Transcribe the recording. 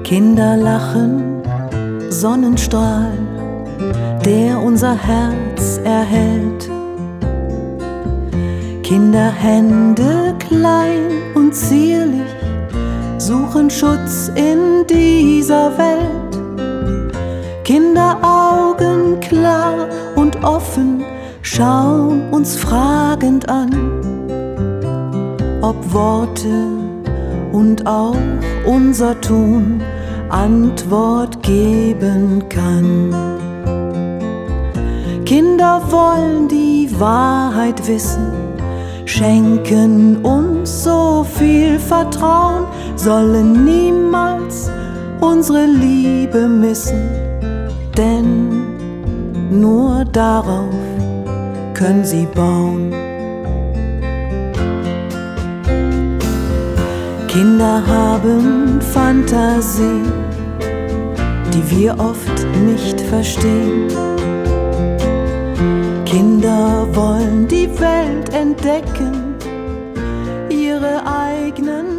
Kinder lachen, Sonnenstrahl, der unser Herz erhält. Kinderhände klein und zierlich suchen Schutz in dieser Welt. Kinderaugen klar und offen schauen uns fragend an, ob Worte und auch unser Tun Antwort geben kann. Kinder wollen die Wahrheit wissen, schenken uns so viel Vertrauen, sollen niemals unsere Liebe missen, denn nur darauf können sie bauen. Kinder haben Fantasie, die wir oft nicht verstehen. Kinder wollen die Welt entdecken, ihre eigenen